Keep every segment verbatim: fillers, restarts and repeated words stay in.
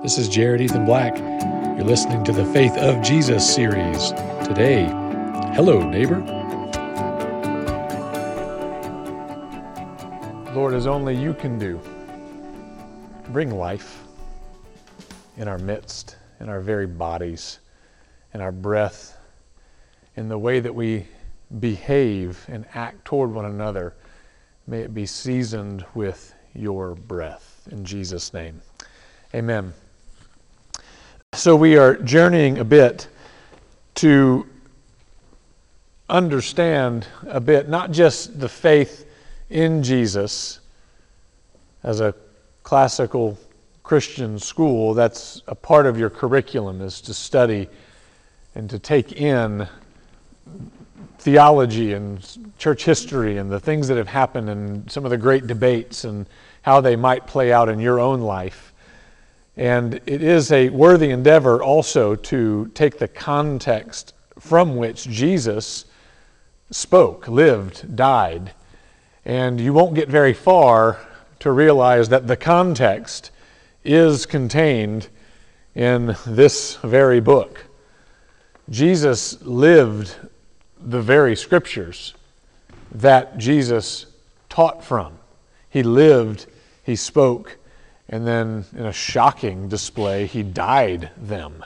This is Jared Ethan Black. You're listening to the Faith of Jesus series. Today, hello, neighbor. Lord, as only you can do, bring life in our midst, in our very bodies, in our breath, in the way that we behave and act toward one another. May it be seasoned with your breath. In Jesus' name, amen. So we are journeying a bit to understand a bit, not just the faith in Jesus as a classical Christian school. That's a part of your curriculum, is to study and to take in theology and church history and the things that have happened and some of the great debates and how they might play out in your own life. And it is a worthy endeavor also to take the context from which Jesus spoke, lived, died. And you won't get very far to realize that the context is contained in this very book. Jesus lived the very scriptures that Jesus taught from. He lived, he spoke, and then in a shocking display, he died them.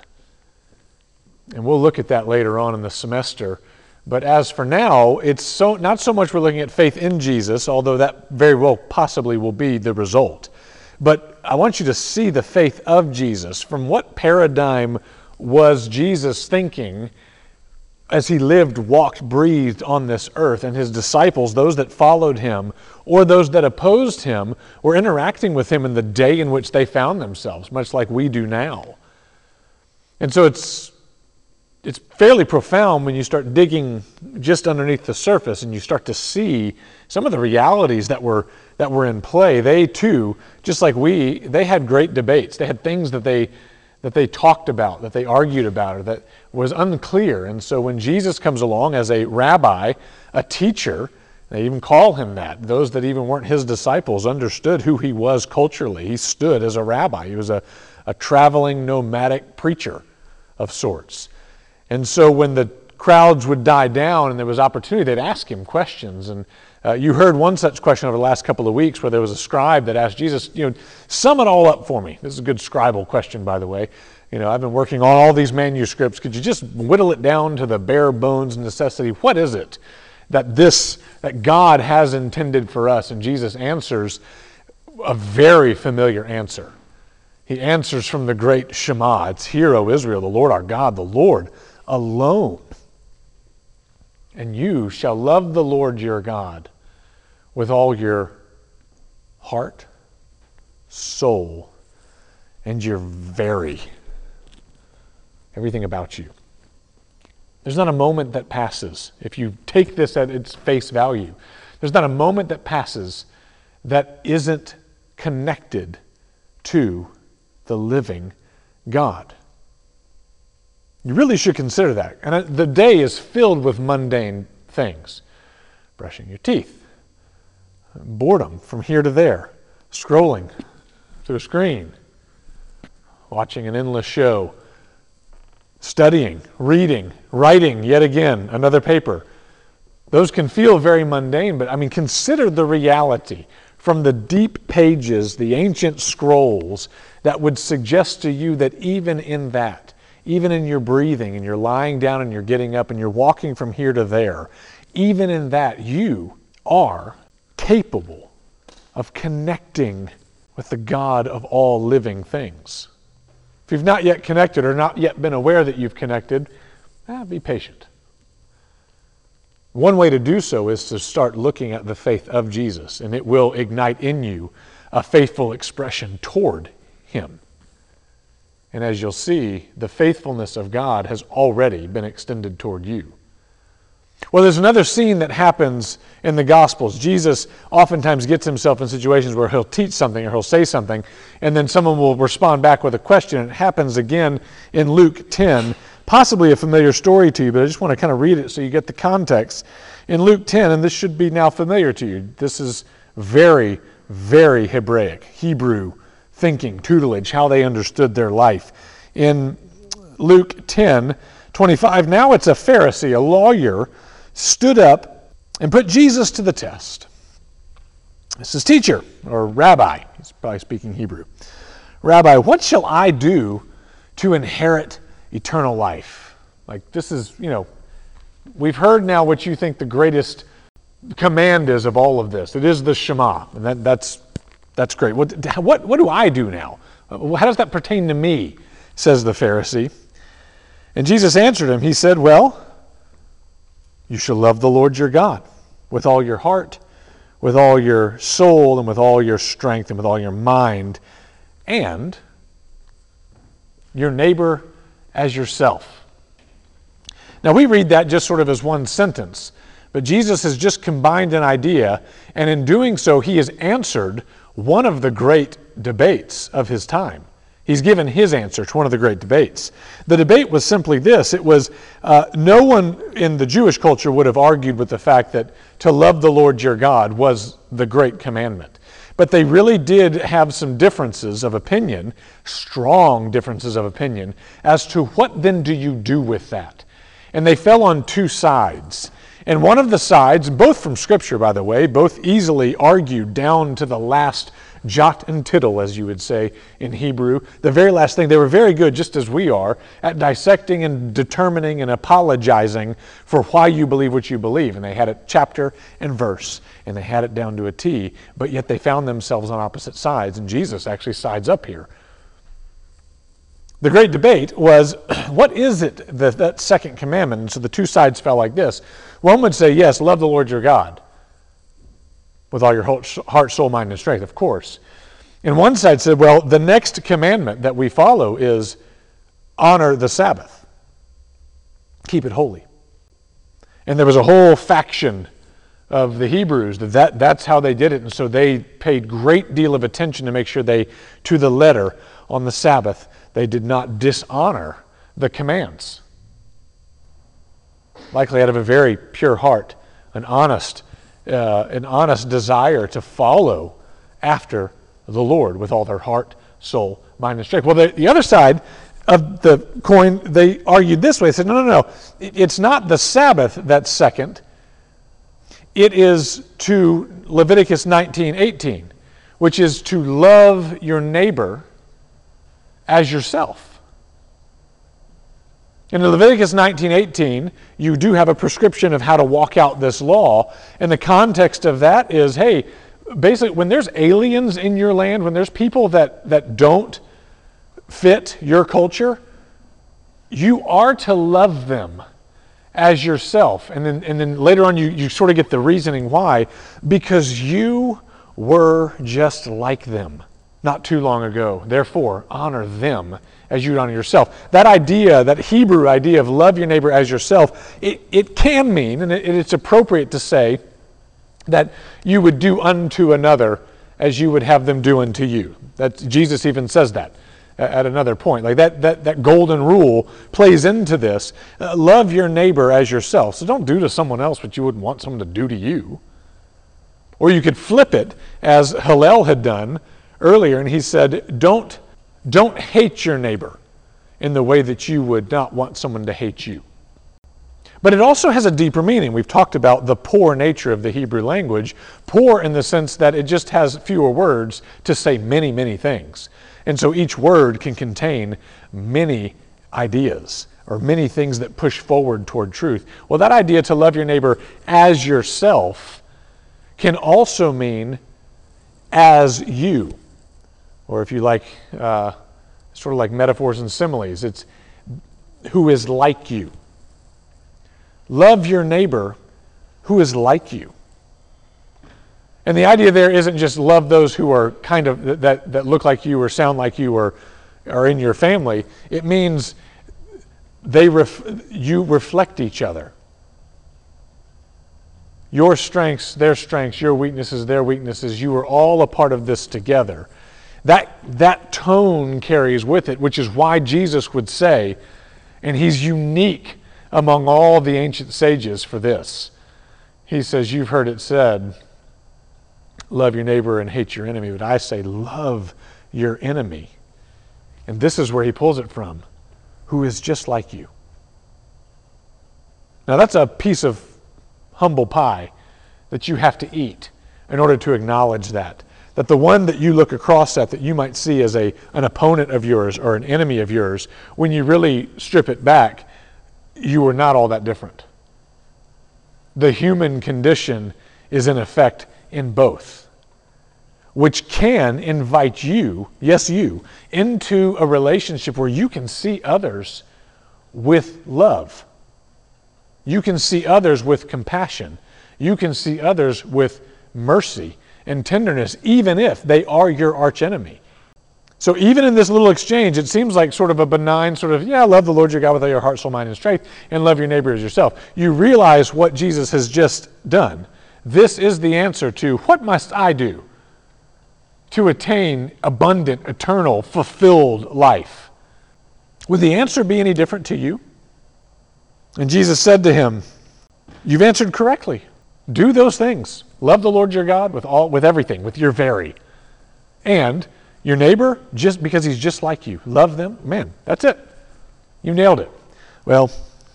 And we'll look at that later on in the semester. But as for now, it's so not so much we're looking at faith in Jesus, although that very well possibly will be the result. But I want you to see the faith of Jesus. From what paradigm was Jesus thinking as he lived, walked, breathed on this earth, and his disciples, those that followed him, or those that opposed him, were interacting with him in the day in which they found themselves, much like we do now. And so it's it's fairly profound when you start digging just underneath the surface and you start to see some of the realities that were that were in play. They too, just like we, they had great debates. They had things that they that they talked about, that they argued about, or that was unclear. And so when Jesus comes along as a rabbi, a teacher, they even call him that. Those that even weren't his disciples understood who he was culturally. He stood as a rabbi. He was a, a traveling nomadic preacher of sorts. And so when the crowds would die down and there was opportunity, they'd ask him questions. And uh, you heard one such question over the last couple of weeks where there was a scribe that asked Jesus, you know, sum it all up for me. This is a good scribal question, by the way. You know, I've been working on all these manuscripts. Could you just whittle it down to the bare bones necessity? What is it that this, that God has intended for us? And Jesus answers a very familiar answer. He answers from the great Shema. It's, Hear, O Israel, the Lord our God, the Lord alone. And you shall love the Lord your God with all your heart, soul, and your very, everything about you. There's not a moment that passes, if you take this at its face value, there's not a moment that passes that isn't connected to the living God. You really should consider that. And the day is filled with mundane things. Brushing your teeth, boredom from here to there, scrolling through a screen, watching an endless show, studying, reading, writing yet again another paper. Those can feel very mundane, but I mean, consider the reality from the deep pages, the ancient scrolls, that would suggest to you that even in that, even in your breathing and you're lying down and you're getting up and you're walking from here to there, even in that you are capable of connecting with the God of all living things. If you've not yet connected or not yet been aware that you've connected, eh, be patient. One way to do so is to start looking at the faith of Jesus, and it will ignite in you a faithful expression toward him. And as you'll see, the faithfulness of God has already been extended toward you. Well, there's another scene that happens in the Gospels. Jesus oftentimes gets himself in situations where he'll teach something or he'll say something, and then someone will respond back with a question. It happens again in Luke ten, possibly a familiar story to you, but I just want to kind of read it so you get the context. In Luke ten, and this should be now familiar to you, this is very, very Hebraic, Hebrew thinking, tutelage, how they understood their life. In Luke ten twenty-five, now it's a Pharisee, a lawyer, stood up and put Jesus to the test. This is teacher, or rabbi, he's probably speaking Hebrew. Rabbi, what shall I do to inherit eternal life? Like this is, you know, we've heard now what you think the greatest command is of all of this. It is the Shema, and that, that's that's great. What, what, what do I do now? How does that pertain to me? Says the Pharisee. And Jesus answered him. He said, well, you shall love the Lord your God with all your heart, with all your soul, and with all your strength, and with all your mind, and your neighbor as yourself. Now we read that just sort of as one sentence, but Jesus has just combined an idea, and in doing so he has answered one of the great debates of his time. He's given his answer to one of the great debates. The debate was simply this. It was, uh, no one in the Jewish culture would have argued with the fact that to love the Lord your God was the great commandment. But they really did have some differences of opinion, strong differences of opinion, as to what then do you do with that. And they fell on two sides. And one of the sides, both from Scripture, by the way, both easily argued down to the last jot and tittle, as you would say in Hebrew. The very last thing, they were very good, just as we are, at dissecting and determining and apologizing for why you believe what you believe. And they had it chapter and verse, and they had it down to a T, but yet they found themselves on opposite sides, and Jesus actually sides up here. The great debate was, what is it, that, that second commandment? And so the two sides fell like this. One would say, yes, love the Lord your God with all your heart, soul, mind, and strength, of course. And one side said, well, the next commandment that we follow is honor the Sabbath. Keep it holy. And there was a whole faction of the Hebrews that, that that's how they did it. And so they paid great deal of attention to make sure they, to the letter on the Sabbath, they did not dishonor the commands. Likely out of a very pure heart, an honest Uh, an honest desire to follow after the Lord with all their heart, soul, mind, and strength. Well, the, the other side of the coin, they argued this way. They said, no, no, no. It, it's not the Sabbath that's second. It is to Leviticus nineteen eighteen, which is to love your neighbor as yourself. In Leviticus nineteen eighteen, you do have a prescription of how to walk out this law. And the context of that is, hey, basically when there's aliens in your land, when there's people that, that don't fit your culture, you are to love them as yourself. And then, and then later on you, you sort of get the reasoning why. Because you were just like them not too long ago. Therefore, honor them as you honor yourself. That idea, that Hebrew idea of love your neighbor as yourself, it, it can mean, and it, it's appropriate to say, that you would do unto another as you would have them do unto you. That Jesus even says that at another point. Like that, that, that golden rule plays into this. Uh, love your neighbor as yourself. So don't do to someone else what you wouldn't want someone to do to you. Or you could flip it, as Hillel had done earlier, and he said, don't Don't hate your neighbor in the way that you would not want someone to hate you. But it also has a deeper meaning. We've talked about the poor nature of the Hebrew language. Poor in the sense that it just has fewer words to say many, many things. And so each word can contain many ideas or many things that push forward toward truth. Well, that idea to love your neighbor as yourself can also mean as you. Or if you like, uh, sort of like metaphors and similes, it's who is like you. Love your neighbor who is like you. And the idea there isn't just love those who are kind of, that, that look like you or sound like you or are in your family. It means they ref, you reflect each other. Your strengths, their strengths, your weaknesses, their weaknesses, you are all a part of this together. That, that tone carries with it, which is why Jesus would say, and he's unique among all the ancient sages for this. He says, you've heard it said, love your neighbor and hate your enemy, but I say love your enemy. And this is where he pulls it from, who is just like you. Now that's a piece of humble pie that you have to eat in order to acknowledge that. That the one that you look across at that you might see as a, an opponent of yours or an enemy of yours, when you really strip it back, you are not all that different. The human condition is in effect in both, which can invite you, yes you, into a relationship where you can see others with love. You can see others with compassion. You can see others with mercy and tenderness, even if they are your archenemy. So even in this little exchange, it seems like sort of a benign sort of, yeah, love the Lord your God with all your heart, soul, mind, and strength, and love your neighbor as yourself. You realize what Jesus has just done. This is the answer to, what must I do to attain abundant, eternal, fulfilled life? Would the answer be any different to you? And Jesus said to him, you've answered correctly. Do those things. Love the Lord your God with all, with everything, with your very. And your neighbor, just because he's just like you. Love them. Man, that's it. You nailed it. Well,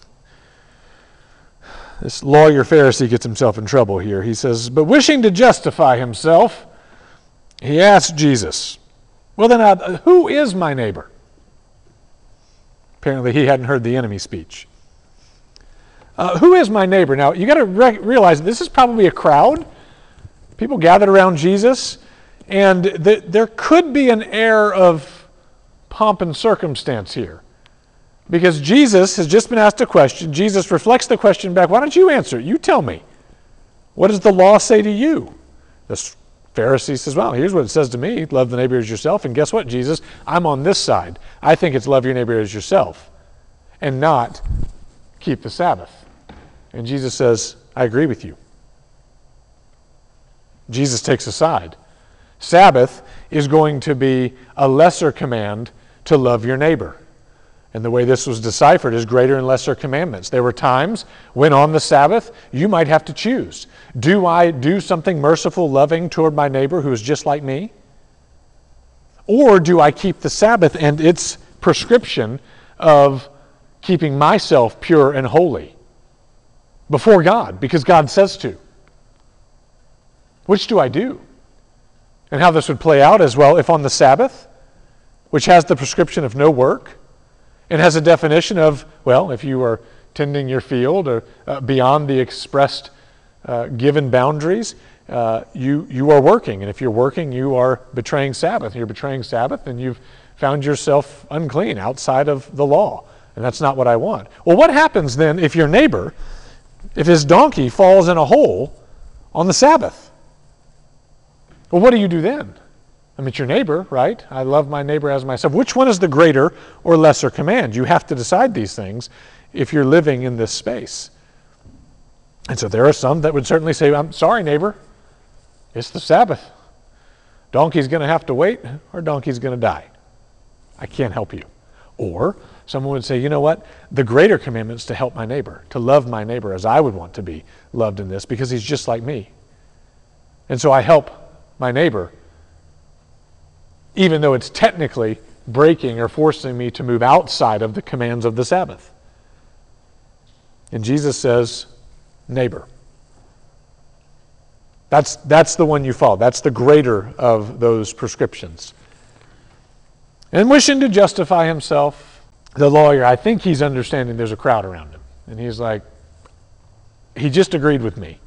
this lawyer Pharisee gets himself in trouble here. He says, but wishing to justify himself, he asked Jesus, well then, uh, who is my neighbor? Apparently he hadn't heard the enemy speech. Uh, who is my neighbor? Now, you got to re- realize this is probably a crowd. People gathered around Jesus, and th- there could be an air of pomp and circumstance here. Because Jesus has just been asked a question. Jesus reflects the question back. Why don't you answer it? You tell me. What does the law say to you? The Pharisee says, well, here's what it says to me. Love the neighbor as yourself. And guess what, Jesus? I'm on this side. I think it's love your neighbor as yourself and not keep the Sabbath. And Jesus says, I agree with you. Jesus takes a side. Sabbath is going to be a lesser command to love your neighbor. And the way this was deciphered is greater and lesser commandments. There were times when on the Sabbath you might have to choose. Do I do something merciful, loving toward my neighbor who is just like me? Or do I keep the Sabbath and its prescription of keeping myself pure and holy before God, because God says to? Which do I do? And how this would play out as well, if on the Sabbath, which has the prescription of no work, and has a definition of, well, if you are tending your field or uh, beyond the expressed uh, given boundaries, uh, you, you are working. And if you're working, you are betraying Sabbath. You're betraying Sabbath, and you've found yourself unclean outside of the law. And that's not what I want. Well, what happens then if your neighbor, if his donkey falls in a hole on the Sabbath? Well, what do you do then? I mean, it's your neighbor, right? I love my neighbor as myself. Which one is the greater or lesser command? You have to decide these things if you're living in this space. And so there are some that would certainly say, I'm sorry, neighbor. It's the Sabbath. Donkey's going to have to wait, or donkey's going to die. I can't help you. Or someone would say, you know what? The greater commandment is to help my neighbor, to love my neighbor as I would want to be loved in this, because he's just like me. And so I help my neighbor, even though it's technically breaking or forcing me to move outside of the commands of the Sabbath. And Jesus says, neighbor. That's, that's the one you follow. That's the greater of those prescriptions. And wishing to justify himself, the lawyer, I think he's understanding there's a crowd around him. And he's like, he just agreed with me.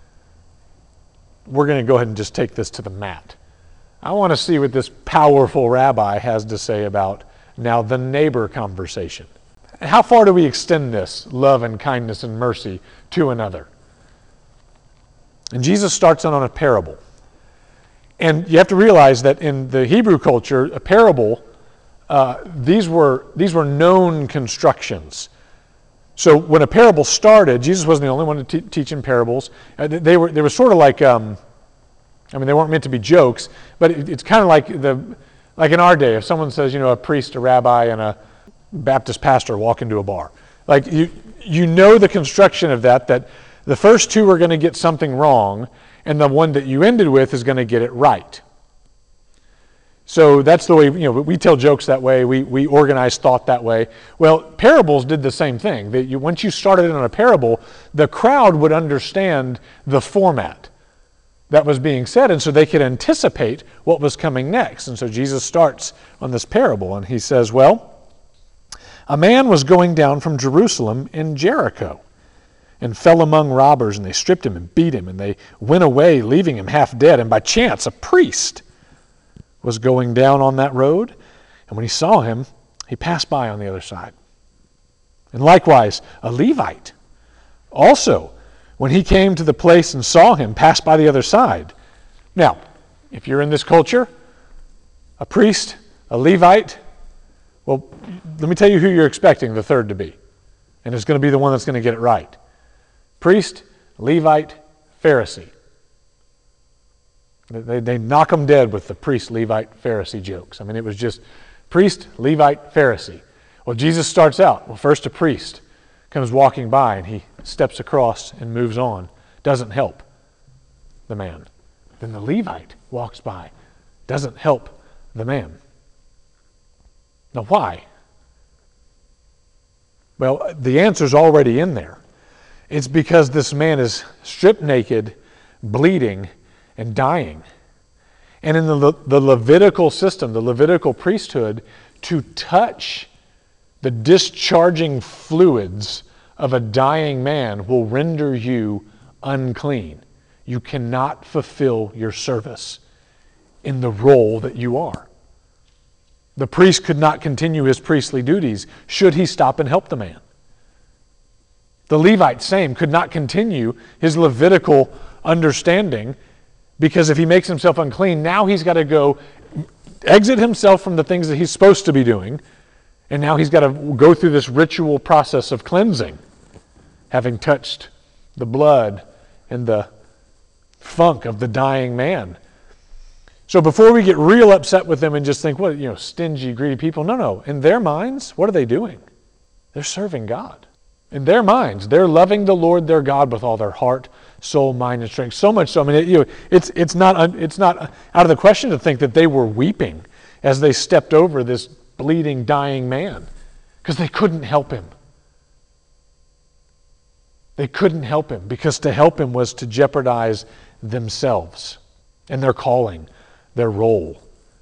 We're going to go ahead and just take this to the mat. I want to see what this powerful rabbi has to say about now the neighbor conversation. How far do we extend this love and kindness and mercy to another? And Jesus starts on a parable. And you have to realize that in the Hebrew culture, a parable, uh, these were these were known constructions. So when a parable started, Jesus wasn't the only one to te- teach in parables. Uh, they were they were sort of like, um, I mean, they weren't meant to be jokes, but it, it's kind of like the like in our day, if someone says, you know, a priest, a rabbi, and a Baptist pastor walk into a bar, like you you know the construction of that, that the first two are going to get something wrong, and the one that you ended with is going to get it right. So that's the way, you know, we tell jokes that way. We, we organize thought that way. Well, parables did the same thing. That you, once you started in on a parable, the crowd would understand the format that was being said, and so they could anticipate what was coming next. And so Jesus starts on this parable, and he says, well, a man was going down from Jerusalem in Jericho and fell among robbers, and they stripped him and beat him, and they went away, leaving him half dead. And by chance, a priest was going down on that road, and when he saw him, he passed by on the other side. And likewise, a Levite also, when he came to the place and saw him, passed by the other side. Now, if you're in this culture, a priest, a Levite, well, let me tell you who you're expecting the third to be. And it's going to be the one that's going to get it right. Priest, Levite, Pharisee. They, they knock them dead with the priest, Levite, Pharisee jokes. I mean, it was just priest, Levite, Pharisee. Well, Jesus starts out. Well, first a priest comes walking by, and he steps across and moves on. Doesn't help the man. Then the Levite walks by. Doesn't help the man. Now, why? Well, the answer's already in there. It's because this man is stripped naked, bleeding, and dying. And in the, Le- the Levitical system, the Levitical priesthood, to touch the discharging fluids of a dying man will render you unclean. You cannot fulfill your service in the role that you are. The priest could not continue his priestly duties should he stop and help the man. The Levite, same, could not continue his Levitical understanding, because if he makes himself unclean, now he's got to go exit himself from the things that he's supposed to be doing, and now he's got to go through this ritual process of cleansing, having touched the blood and the funk of the dying man. So before we get real upset with them and just think, what, you know, stingy, greedy people, no, no. In their minds, what are they doing? They're serving God. In their minds, they're loving the Lord their God with all their heart, soul, mind, and strength. So much so, I mean, it, you know, it's it's not it's not out of the question to think that they were weeping as they stepped over this bleeding, dying man, because they couldn't help him. They couldn't help him, because to help him was to jeopardize themselves and their calling, their role.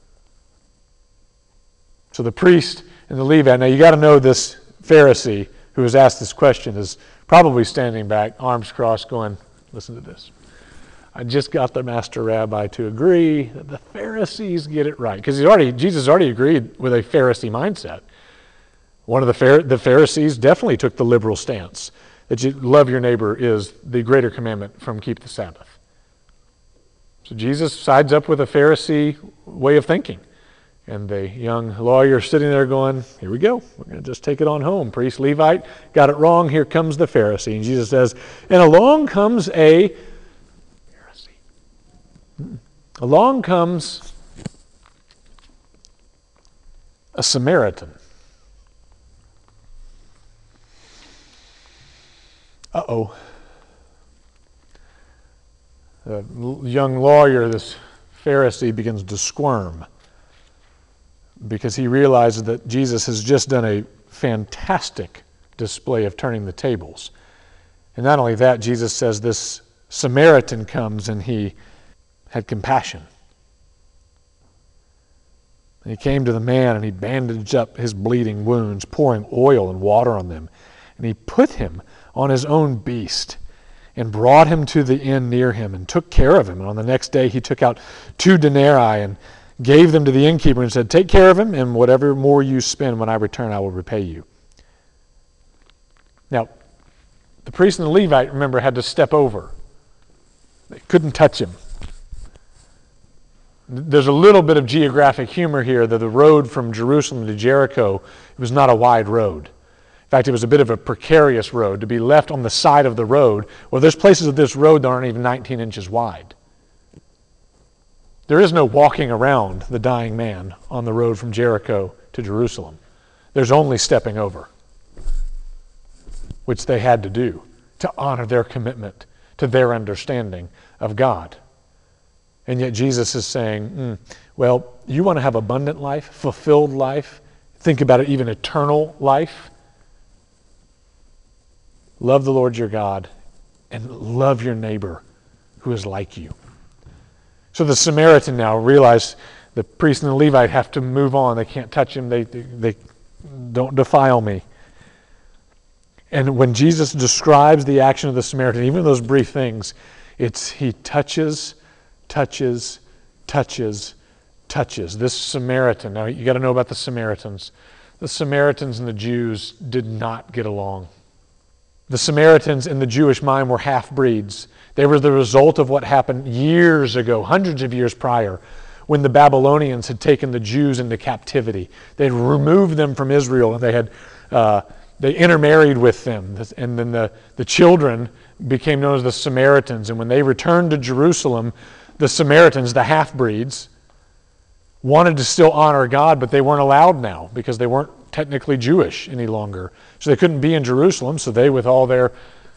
So the priest and the Levite, now you got to know this Pharisee who was asked this question is probably standing back, arms crossed, going, listen to this. I just got the master rabbi to agree that the Pharisees get it right. Because he's already, Jesus already agreed with a Pharisee mindset. One of the, Phar- the Pharisees definitely took the liberal stance that you love your neighbor is the greater commandment from keep the Sabbath. So Jesus sides up with a Pharisee way of thinking. And the young lawyer sitting there going, here we go. We're going to just take it on home. Priest, Levite, got it wrong. Here comes the Pharisee. And Jesus says, and along comes a Pharisee. Along comes a Samaritan. Uh-oh. The young lawyer, this Pharisee, begins to squirm, because he realizes that Jesus has just done a fantastic display of turning the tables. And not only that, Jesus says this Samaritan comes and he had compassion. And he came to the man and he bandaged up his bleeding wounds, pouring oil and water on them. And he put him on his own beast and brought him to the inn near him and took care of him. And on the next day he took out two denarii and gave them to the innkeeper and said, take care of him, and whatever more you spend when I return, I will repay you. Now, the priest and the Levite, remember, had to step over. They couldn't touch him. There's a little bit of geographic humor here that the road from Jerusalem to Jericho, it was not a wide road. In fact, it was a bit of a precarious road to be left on the side of the road. Well, there's places of this road that aren't even nineteen inches wide. There is no walking around the dying man on the road from Jericho to Jerusalem. There's only stepping over, which they had to do to honor their commitment to their understanding of God. And yet Jesus is saying, mm, Well, you want to have abundant life, fulfilled life, think about it, even eternal life. Love the Lord your God and love your neighbor who is like you. So the Samaritan now realized the priest and the Levite have to move on. They can't touch him. They, they, they don't defile me. And when Jesus describes the action of the Samaritan, even those brief things, it's he touches, touches, touches, touches. This Samaritan, now you got to know about the Samaritans. The Samaritans and the Jews did not get along. The Samaritans in the Jewish mind were half-breeds. They were the result of what happened years ago, hundreds of years prior, when the Babylonians had taken the Jews into captivity. They had removed them from Israel, and they had uh, they intermarried with them. And then the, the children became known as the Samaritans. And when they returned to Jerusalem, the Samaritans, the half-breeds, wanted to still honor God, but they weren't allowed now because they weren't technically Jewish any longer. So they couldn't be in Jerusalem, so they, with all their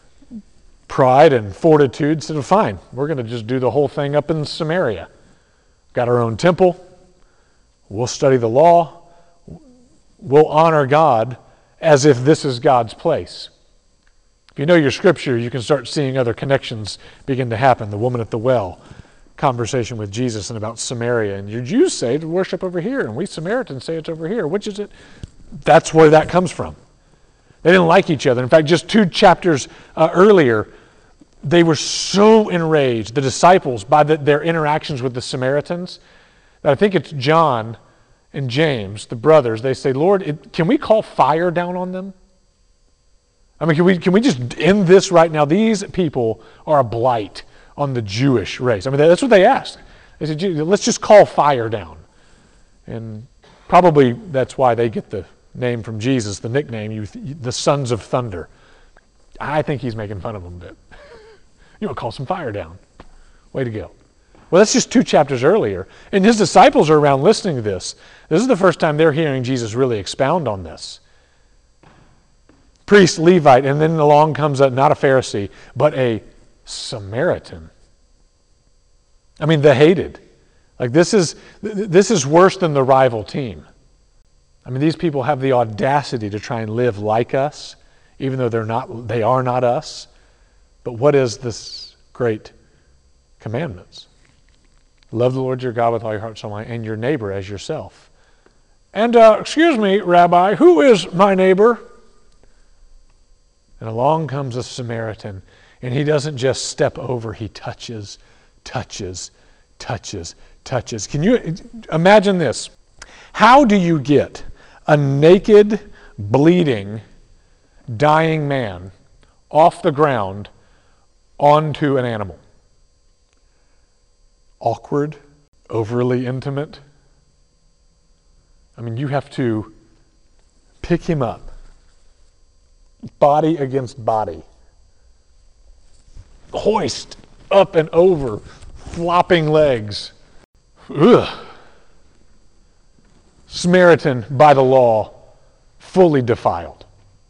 pride and fortitude, said, fine, we're going to just do the whole thing up in Samaria. Got our own temple. We'll study the law. We'll honor God as if this is God's place. If you know your scripture, you can start seeing other connections begin to happen. The woman at the well, conversation with Jesus and about Samaria. And your Jews say to worship over here, and we Samaritans say it's over here. Which is it? That's where that comes from. They didn't like each other. In fact, just two chapters uh, earlier, they were so enraged, the disciples, by the, their interactions with the Samaritans, that I think it's John and James, the brothers, they say, Lord, it, can we call fire down on them? I mean, can we, can we just end this right now? These people are a blight on the Jewish race. I mean, that's what they asked. They said, let's just call fire down. And probably that's why they get the name from Jesus, the nickname, you, the Sons of Thunder. I think he's making fun of them a bit. You want to call some fire down. Way to go. Well, that's just two chapters earlier. And his disciples are around listening to this. This is the first time they're hearing Jesus really expound on this. Priest, Levite, and then along comes a, not a Pharisee, but a Samaritan. I mean, the hated. Like this is this is worse than the rival team. I mean, these people have the audacity to try and live like us, even though they're not, they are not us. But what is this great commandments? Love the Lord your God with all your heart, soul, mind, and your neighbor as yourself. And, uh, excuse me, Rabbi, who is my neighbor? And along comes a Samaritan, and he doesn't just step over, he touches, touches, touches, touches. Can you imagine this? How do you get a naked, bleeding, dying man off the ground onto an animal? Awkward, overly intimate. I mean, you have to pick him up, body against body, hoist up and over, flopping legs. Ugh. Samaritan, by the law, fully defiled.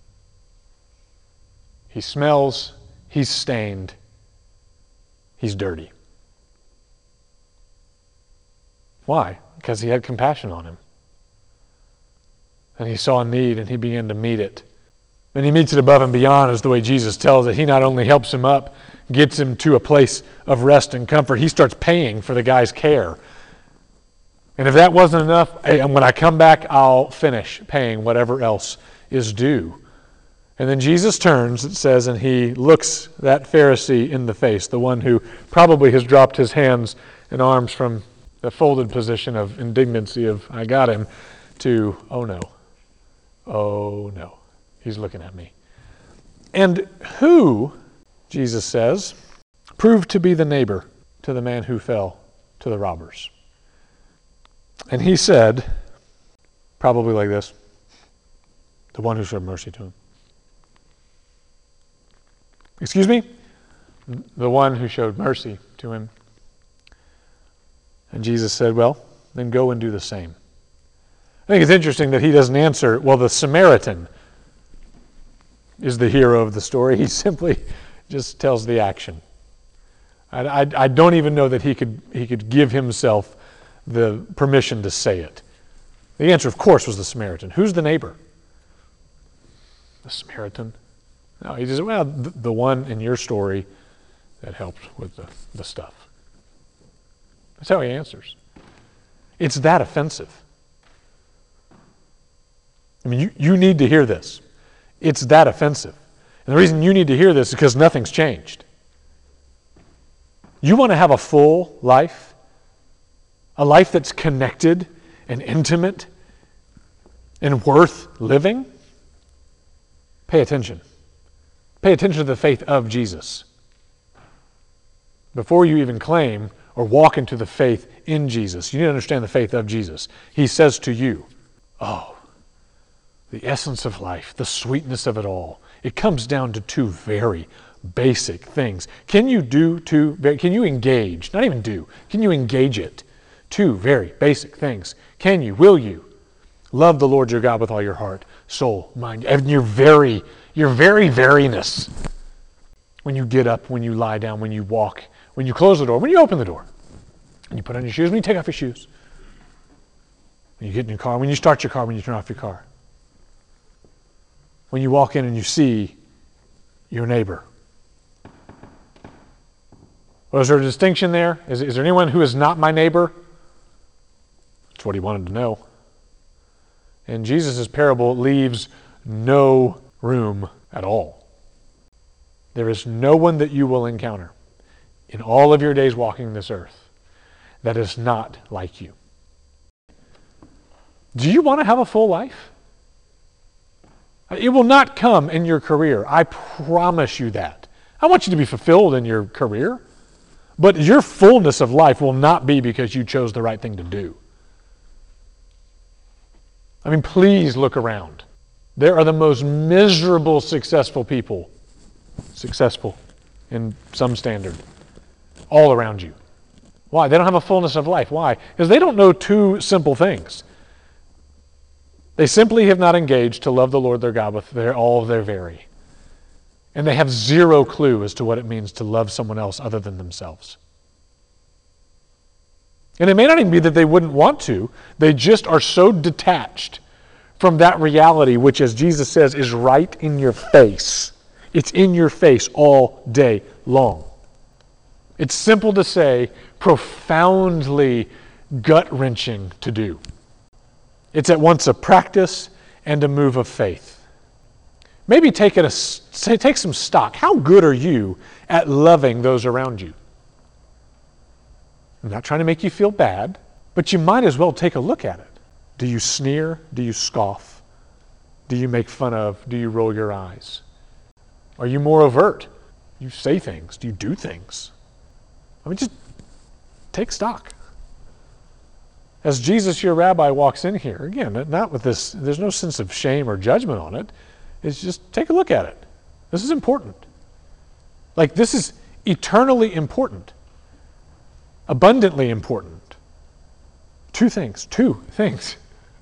He smells, he's stained, he's dirty. Why? Because he had compassion on him. And he saw a need and he began to meet it. And he meets it above and beyond, is the way Jesus tells it. He not only helps him up, gets him to a place of rest and comfort, he starts paying for the guy's care. And if that wasn't enough, hey, when I come back, I'll finish paying whatever else is due. And then Jesus turns, it says, and he looks that Pharisee in the face, the one who probably has dropped his hands and arms from the folded position of indignancy of, I got him, to, oh no, oh no, he's looking at me. And who, Jesus says, proved to be the neighbor to the man who fell to the robbers? And he said, probably like this, the one who showed mercy to him. Excuse me? The one who showed mercy to him. And Jesus said, well, then go and do the same. I think it's interesting that he doesn't answer, well, the Samaritan is the hero of the story. He simply just tells the action. I, I, I don't even know that he could he could give himself the permission to say it? The answer, of course, was the Samaritan. Who's the neighbor? The Samaritan. No, he says, well, the, the one in your story that helped with the, the stuff. That's how he answers. It's that offensive. I mean, you, you need to hear this. It's that offensive. And the reason you need to hear this is because nothing's changed. You want to have a full life, a life that's connected and intimate and worth living? Pay attention. Pay attention to the faith of Jesus. Before you even claim or walk into the faith in Jesus, you need to understand the faith of Jesus. He says to you, oh, the essence of life, the sweetness of it all, it comes down to two very basic things. Can you do two, can you engage, not even do, can you engage it? Two very basic things. Can you, will you love the Lord your God with all your heart, soul, mind, and your very, your very veryness? When you get up, when you lie down, when you walk, when you close the door, when you open the door, when you put on your shoes, when you take off your shoes, when you get in your car, when you start your car, when you turn off your car, when you walk in and you see your neighbor. Well, is there a distinction there? Is, is there anyone who is not my neighbor? That's what he wanted to know. And Jesus' parable leaves no room at all. There is no one that you will encounter in all of your days walking this earth that is not like you. Do you want to have a full life? It will not come in your career. I promise you that. I want you to be fulfilled in your career. But your fullness of life will not be because you chose the right thing to do. I mean, please look around. There are the most miserable successful people, successful in some standard, all around you. Why? They don't have a fullness of life. Why? Because they don't know two simple things. They simply have not engaged to love the Lord their God with their, all of their very. And they have zero clue as to what it means to love someone else other than themselves. And it may not even be that they wouldn't want to. They just are so detached from that reality, which, as Jesus says, is right in your face. It's in your face all day long. It's simple to say, profoundly gut-wrenching to do. It's at once a practice and a move of faith. Maybe take, it a, say, take some stock. How good are you at loving those around you? I'm not trying to make you feel bad, but you might as well take a look at it. Do you sneer? Do you scoff? Do you make fun of? Do you roll your eyes? Are you more overt? Do you say things? Do you do things? I mean, just take stock. As Jesus, your rabbi, walks in here, again, not with this, there's no sense of shame or judgment on it. It's just take a look at it. This is important. Like, this is eternally important. Abundantly important. Two things. Two things.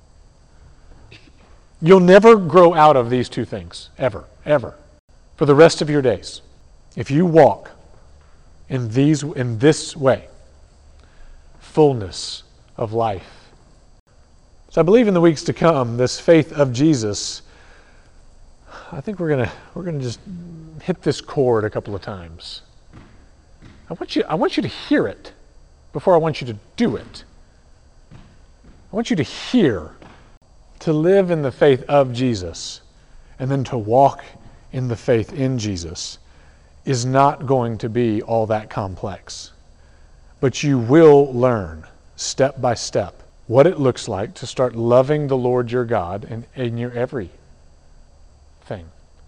You'll never grow out of these two things. Ever. Ever. For the rest of your days. If you walk in these, in this way, fullness of life. So I believe in the weeks to come, this faith of Jesus, I think we're gonna we're gonna just hit this chord a couple of times. I want you I want you to hear it before I want you to do it. I want you to hear, to live in the faith of Jesus, and then to walk in the faith in Jesus is not going to be all that complex. But you will learn step by step what it looks like to start loving the Lord your God in, in your every thing.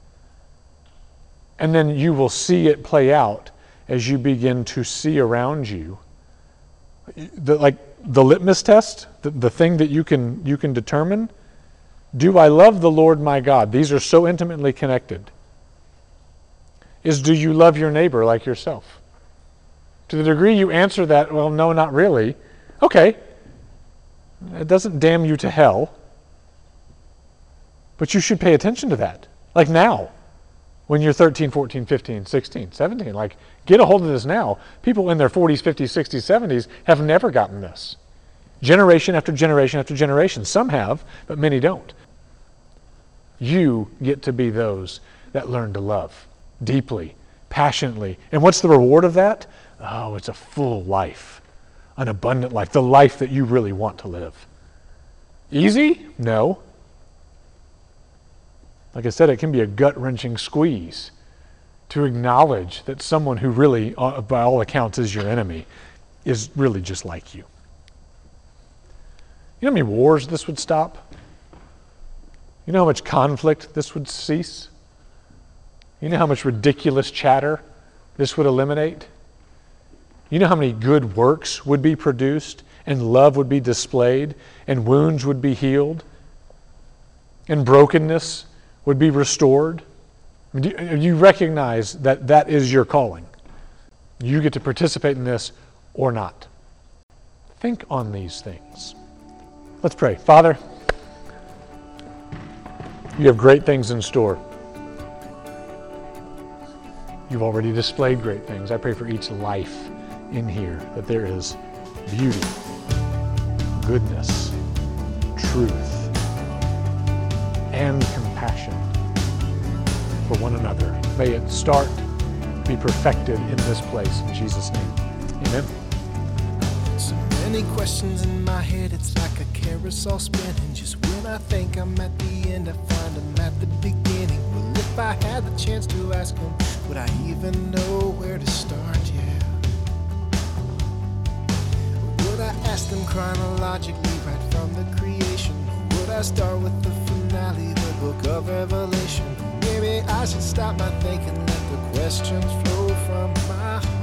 And then you will see it play out as you begin to see around you the, like the litmus test, the, the thing that you can you can determine. Do I love the Lord my God? These are so intimately connected. Is do you love your neighbor like yourself? To the degree you answer that, well, no, not really. Okay, it doesn't damn you to hell, but you should pay attention to that. Like now, when you're thirteen, fourteen, fifteen, sixteen, seventeen, like get a hold of this now. People in their forties, fifties, sixties, seventies have never gotten this. generation after generation after generation. Some have, but many don't. You get to be those that learn to love deeply, passionately. And what's the reward of that? Oh, it's a full life, an abundant life, the life that you really want to live. Easy? No. Like I said, it can be a gut-wrenching squeeze to acknowledge that someone who really, by all accounts, is your enemy is really just like you. You know how many wars this would stop? You know how much conflict this would cease? You know how much ridiculous chatter this would eliminate? You know how many good works would be produced, and love would be displayed, and wounds would be healed, and brokenness would be restored? Do you recognize that that is your calling? You get to participate in this or not. Think on these things. Let's pray. Father, you have great things in store. You've already displayed great things. I pray for each life in here that there is beauty, goodness, truth, and compassion for one another. May it start, be perfected in this place. In Jesus' name, amen. So many questions in my head, it's like a carousel spinning. Just when I think I'm at the end, I find I'm at the beginning. Well, if I had the chance to ask them, would I even know where to start? Yeah. Would I ask them chronologically right from the creation? Or would I start with the finale, the book of Revelation? Maybe I should stop my thinking, let the questions flow from my heart.